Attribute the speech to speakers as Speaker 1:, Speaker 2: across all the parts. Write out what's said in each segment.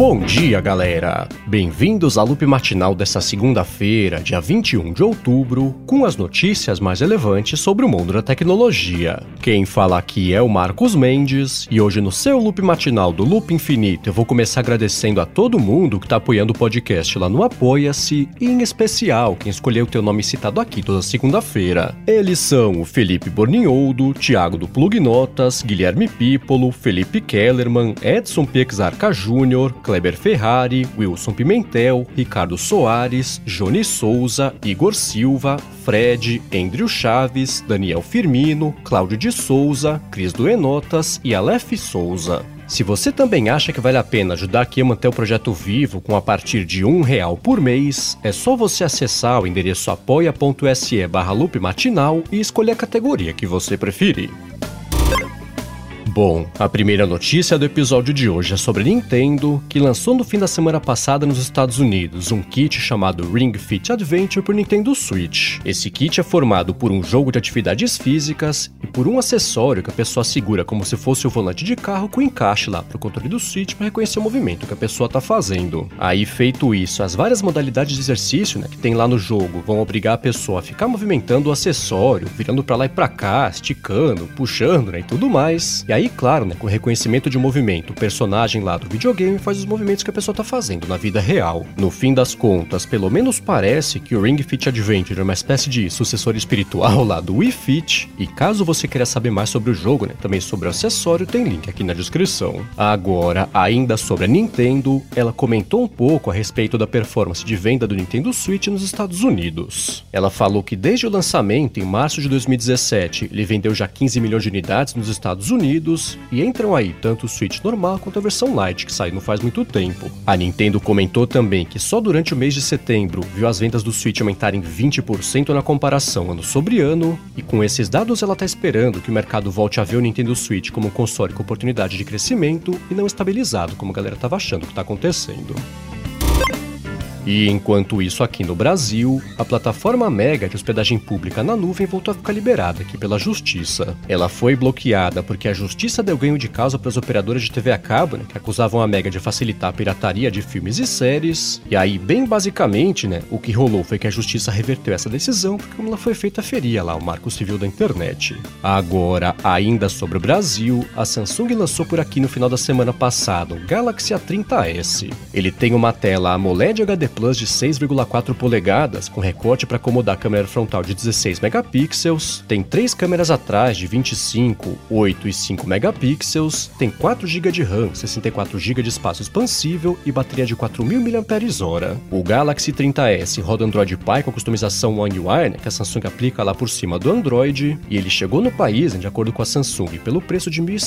Speaker 1: Bom dia, galera! Bem-vindos à Loop Matinal desta segunda-feira, dia 21 de outubro, com as notícias mais relevantes sobre o mundo da tecnologia. Quem fala aqui é o Marcos Mendes, e hoje no seu Loop Matinal do Loop Infinito eu vou começar agradecendo a todo mundo que está apoiando o podcast lá no Apoia-se, e em especial quem escolheu ter o nome citado aqui toda segunda-feira. Eles são o Felipe Borninholdo, Thiago do Plug Notas, Guilherme Pípolo, Felipe Kellerman, Edson Piexarca Júnior, Kleber Ferrari, Wilson Pimentel, Ricardo Soares, Johnny Souza, Igor Silva, Fred, Andrew Chaves, Daniel Firmino, Cláudio de Souza, Cris do Enotas e Aleph Souza. Se você também acha que vale a pena ajudar aqui a manter o projeto vivo com a partir de R$1 por mês, é só você acessar o endereço apoia.se/loopmatinal e escolher a categoria que você preferir. Bom, a primeira notícia do episódio de hoje é sobre a Nintendo, que lançou no fim da semana passada nos Estados Unidos um kit chamado Ring Fit Adventure para o Nintendo Switch. Esse kit é formado por um jogo de atividades físicas e por um acessório que a pessoa segura como se fosse o volante de carro com encaixe lá para o controle do Switch para reconhecer o movimento que a pessoa está fazendo. Aí, feito isso, as várias modalidades de exercício, que tem lá no jogo vão obrigar a pessoa a ficar movimentando o acessório, virando para lá e para cá, esticando, puxando, e tudo mais. E aí, claro, com reconhecimento de movimento, o personagem lá do videogame faz os movimentos que a pessoa tá fazendo na vida real. No fim das contas, pelo menos parece que o Ring Fit Adventure é uma espécie de sucessor espiritual lá do Wii Fit, e caso você queira saber mais sobre o jogo, também sobre o acessório, tem link aqui na descrição. Agora, ainda sobre a Nintendo, ela comentou um pouco a respeito da performance de venda do Nintendo Switch nos Estados Unidos. Ela falou que desde o lançamento, em março de 2017, ele vendeu já 15 milhões de unidades nos Estados Unidos, e entram aí tanto o Switch normal quanto a versão Lite, que saiu não faz muito tempo. A Nintendo comentou também que só durante o mês de setembro viu as vendas do Switch aumentarem 20% na comparação ano sobre ano, e com esses dados ela está esperando que o mercado volte a ver o Nintendo Switch como um console com oportunidade de crescimento e não estabilizado, como a galera estava achando que está acontecendo. E enquanto isso, aqui no Brasil, a plataforma Mega de hospedagem pública na nuvem voltou a ficar liberada aqui pela Justiça. Ela foi bloqueada porque a Justiça deu ganho de causa para as operadoras de TV a cabo, que acusavam a Mega de facilitar a pirataria de filmes e séries. E aí, bem basicamente, o que rolou foi que a Justiça reverteu essa decisão porque como ela foi feita feria lá o Marco Civil da Internet. Agora, ainda sobre o Brasil, a Samsung lançou por aqui no final da semana passada o Galaxy A30s. Ele tem uma tela AMOLED HD Plus de 6,4 polegadas, com recorte para acomodar a câmera frontal de 16 megapixels, tem 3 câmeras atrás de 25, 8 e 5 megapixels, tem 4 GB de RAM, 64 GB de espaço expansível e bateria de 4.000 mAh. O Galaxy 30s roda Android Pie com customização One UI, que a Samsung aplica lá por cima do Android, e ele chegou no país, de acordo com a Samsung, pelo preço de R$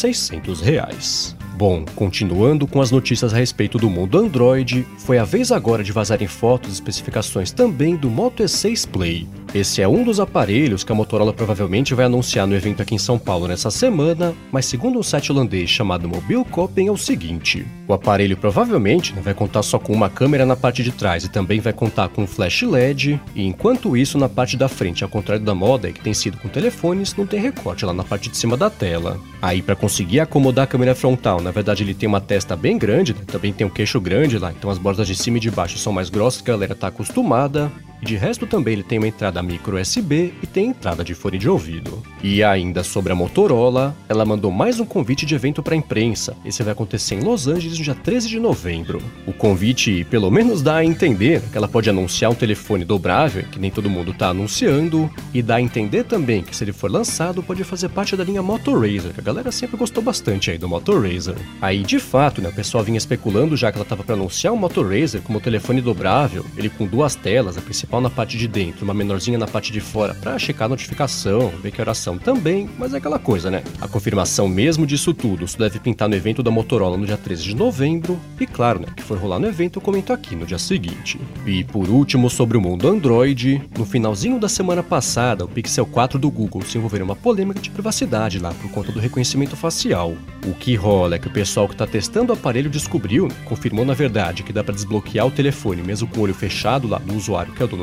Speaker 1: 1.600. Bom, continuando com as notícias a respeito do mundo Android, foi a vez agora de vazarem fotos e especificações também do Moto E6 Play. Esse é um dos aparelhos que a Motorola provavelmente vai anunciar no evento aqui em São Paulo nessa semana, mas segundo um site holandês chamado Mobilekoppen é o seguinte: o aparelho provavelmente vai contar só com uma câmera na parte de trás e também vai contar com um flash LED, e enquanto isso na parte da frente, ao contrário da moda que tem sido com telefones, não tem recorte lá na parte de cima da tela. Aí para conseguir acomodar a câmera frontal, na verdade ele tem uma testa bem grande, também tem um queixo grande lá, então as bordas de cima e de baixo são mais grossas que a galera tá acostumada. E de resto também ele tem uma entrada micro USB e tem entrada de fone de ouvido. E ainda sobre a Motorola, ela mandou mais um convite de evento para a imprensa. Esse vai acontecer em Los Angeles no dia 13 de novembro. O convite pelo menos dá a entender que ela pode anunciar um telefone dobrável, que nem todo mundo tá anunciando, e dá a entender também que se ele for lançado pode fazer parte da linha Moto Razr, que a galera sempre gostou bastante aí do Moto Razr. Aí de fato, o pessoal vinha especulando já que ela tava para anunciar o Moto Razr como telefone dobrável, ele com duas telas, a principal na parte de dentro, uma menorzinha na parte de fora para checar a notificação, ver que horas são também, mas é aquela coisa, A confirmação mesmo disso tudo só deve pintar no evento da Motorola no dia 13 de novembro, e claro, que for rolar no evento eu comento aqui no dia seguinte. E por último, sobre o mundo Android, no finalzinho da semana passada, o Pixel 4 do Google se envolveu em uma polêmica de privacidade lá por conta do reconhecimento facial. O que rola é que o pessoal que está testando o aparelho descobriu, confirmou na verdade que dá para desbloquear o telefone mesmo com o olho fechado lá do usuário que é o dono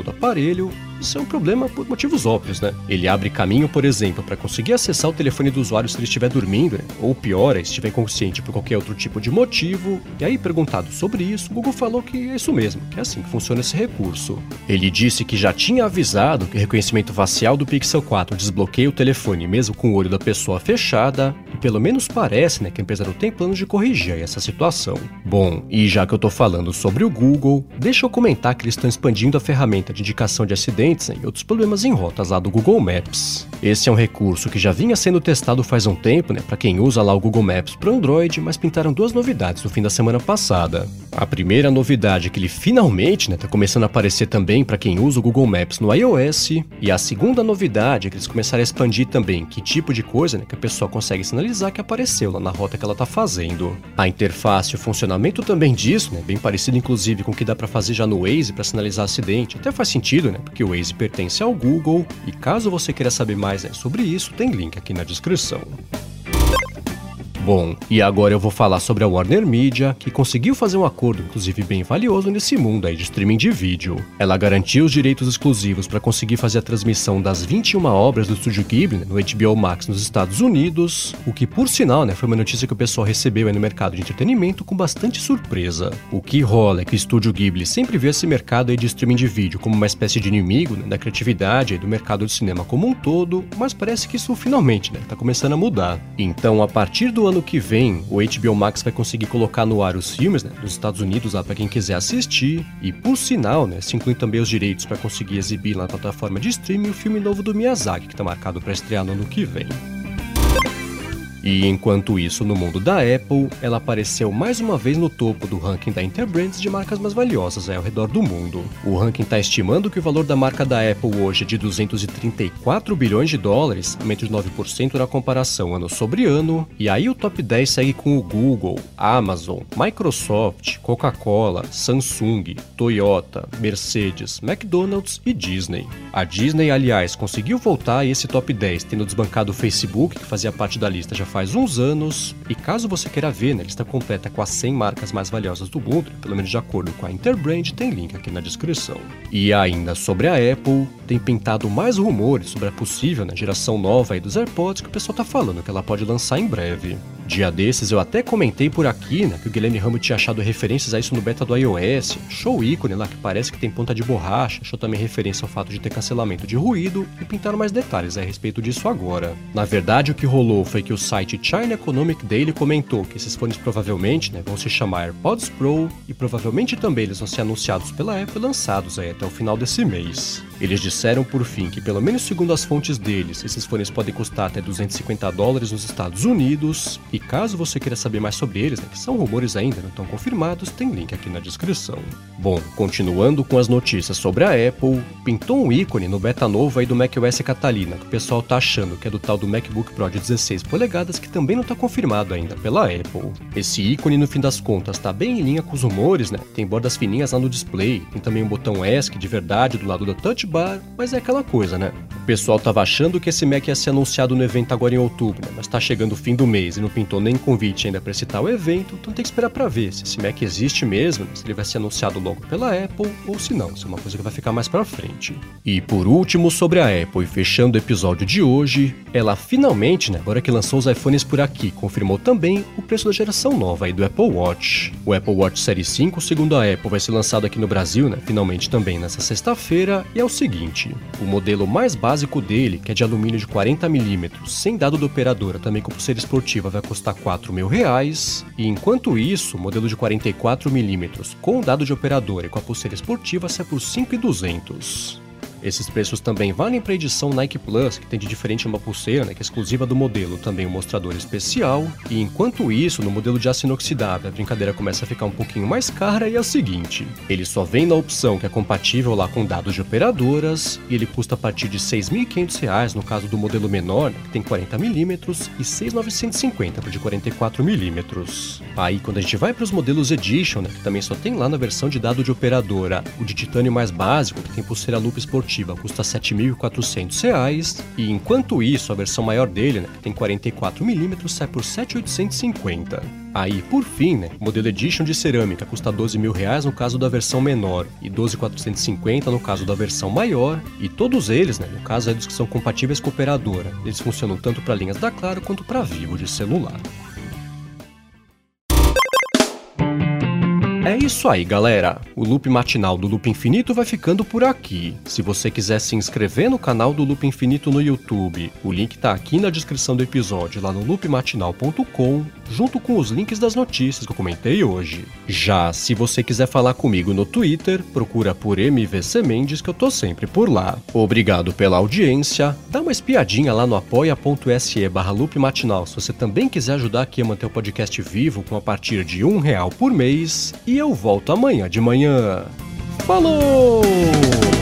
Speaker 1: dono do aparelho, isso é um problema por motivos óbvios, né? Ele abre caminho, por exemplo, para conseguir acessar o telefone do usuário se ele estiver dormindo, né? Ou pior, se estiver inconsciente por qualquer outro tipo de motivo. E aí, perguntado sobre isso, o Google falou que é isso mesmo, que é assim que funciona esse recurso. Ele disse que já tinha avisado que o reconhecimento facial do Pixel 4 desbloqueia o telefone mesmo com o olho da pessoa fechada, e pelo menos parece, né, que a empresa não tem planos de corrigir essa situação. Bom, e já que eu tô falando sobre o Google, deixa eu comentar que eles estão expandindo a ferramenta de indicação de acidentes e outros problemas em rotas lá do Google Maps. Esse é um recurso que já vinha sendo testado faz um tempo, né, para quem usa lá o Google Maps para Android, mas pintaram duas novidades no fim da semana passada. A primeira novidade é que ele finalmente, né, tá começando a aparecer também para quem usa o Google Maps no iOS, e a segunda novidade é que eles começaram a expandir também que tipo de coisa, né, que a pessoa consegue sinalizar que apareceu lá na rota que ela tá fazendo. A interface e o funcionamento também disso, né, bem parecido inclusive com o que dá para fazer já no Waze para sinalizar acidente. Até faz sentido, né, porque o Waze pertence ao Google, e caso você queira saber mais, né, sobre isso, tem link aqui na descrição. Bom, e agora eu vou falar sobre a Warner Media, que conseguiu fazer um acordo, inclusive bem valioso nesse mundo aí de streaming de vídeo. Ela garantiu os direitos exclusivos para conseguir fazer a transmissão das 21 obras do Estúdio Ghibli, né, no HBO Max nos Estados Unidos, o que por sinal, né, foi uma notícia que o pessoal recebeu aí no mercado de entretenimento com bastante surpresa. O que rola é que o Estúdio Ghibli sempre vê esse mercado aí de streaming de vídeo como uma espécie de inimigo, né, da criatividade aí do mercado de cinema como um todo, mas parece que isso finalmente, né, tá começando a mudar. Então, a partir do ano que vem, o HBO Max vai conseguir colocar no ar os filmes, né, dos Estados Unidos lá para quem quiser assistir, e por sinal, né, se inclui também os direitos para conseguir exibir lá na plataforma de streaming o filme novo do Miyazaki, que tá marcado para estrear no ano que vem. E enquanto isso, no mundo da Apple, ela apareceu mais uma vez no topo do ranking da Interbrands de marcas mais valiosas ao redor do mundo. O ranking está estimando que o valor da marca da Apple hoje é de 234 bilhões de dólares, aumento de 9% na comparação ano sobre ano, e aí o top 10 segue com o Google, Amazon, Microsoft, Coca-Cola, Samsung, Toyota, Mercedes, McDonald's e Disney. A Disney, aliás, conseguiu voltar a esse top 10, tendo desbancado o Facebook, que fazia parte da lista já faz uns anos, e caso você queira ver, né, a lista completa com as 100 marcas mais valiosas do mundo, pelo menos de acordo com a Interbrand, tem link aqui na descrição. E ainda sobre a Apple, tem pintado mais rumores sobre a possível, né, geração nova aí dos AirPods que o pessoal tá falando que ela pode lançar em breve. Dia desses eu até comentei por aqui, né, que o Guilherme Ramos tinha achado referências a isso no beta do iOS, achou o ícone lá que parece que tem ponta de borracha, achou também referência ao fato de ter cancelamento de ruído e pintaram mais detalhes a respeito disso agora. Na verdade, o que rolou foi que o site China Economic Daily comentou que esses fones provavelmente, né, vão se chamar AirPods Pro e provavelmente também eles vão ser anunciados pela Apple e lançados aí até o final desse mês. Eles disseram por fim que, pelo menos segundo as fontes deles, esses fones podem custar até $250 nos Estados Unidos, e caso você queira saber mais sobre eles, né, que são rumores ainda não estão confirmados, tem link aqui na descrição. Bom, continuando com as notícias sobre a Apple, pintou um ícone no beta novo aí do macOS Catalina, que o pessoal tá achando que é do tal do MacBook Pro de 16 polegadas, que também não tá confirmado ainda pela Apple. Esse ícone, no fim das contas, tá bem em linha com os rumores, né, tem bordas fininhas lá no display, tem também um botão ESC de verdade do lado da Touch Bar, mas é aquela coisa, né? O pessoal tava achando que esse Mac ia ser anunciado no evento agora em outubro, né, mas tá chegando o fim do mês e não pintou nem convite ainda para citar o evento, então tem que esperar para ver se esse Mac existe mesmo, se ele vai ser anunciado logo pela Apple ou se não, se é uma coisa que vai ficar mais para frente. E por último, sobre a Apple, e fechando o episódio de hoje, ela finalmente, né, agora que lançou os iPhones por aqui, confirmou também o preço da geração nova aí do Apple Watch. O Apple Watch Série 5, segundo a Apple, vai ser lançado aqui no Brasil, né, finalmente também nessa sexta-feira, e é o seguinte, o modelo mais básico dele, que é de alumínio de 40mm, sem dado da operadora, também com pulseira esportiva, vai custar R$4.000, e enquanto isso, o modelo de 44mm com dado de operadora e com a pulseira esportiva sai por R$5.200. Esses preços também valem para a edição Nike Plus, que tem de diferente uma pulseira, né, que é exclusiva do modelo, também um mostrador especial. E enquanto isso, no modelo de aço inoxidável, a brincadeira começa a ficar um pouquinho mais cara e é o seguinte, ele só vem na opção que é compatível lá com dados de operadoras, e ele custa a partir de R$6.500 no caso do modelo menor, né, que tem 40mm, e R$6.950 para o de 44mm. Aí quando a gente vai para os modelos Edition, né, que também só tem lá na versão de dado de operadora, o de titânio mais básico, que tem pulseira loop esportiva esportiva custa R$ 7.400 e enquanto isso a versão maior dele, que tem 44mm, sai por R$ 7.850. Aí, por fim, o modelo Edition de cerâmica custa R$ 12.000 no caso da versão menor e R$ 12.450 no caso da versão maior. E todos eles, no caso é dos que são compatíveis com a operadora, eles funcionam tanto para linhas da Claro quanto para Vivo de celular. É isso aí, galera. O Loop Matinal do Loop Infinito vai ficando por aqui. Se você quiser se inscrever no canal do Loop Infinito no YouTube, o link tá aqui na descrição do episódio, lá no loopmatinal.com, junto com os links das notícias que eu comentei hoje. Já se você quiser falar comigo no Twitter, procura por MVC Mendes que eu tô sempre por lá. Obrigado pela audiência. Dá uma espiadinha lá no apoia.se/loopmatinal se você também quiser ajudar aqui a manter o podcast vivo com a partir de R$1 por mês. E eu volto amanhã de manhã. Falou!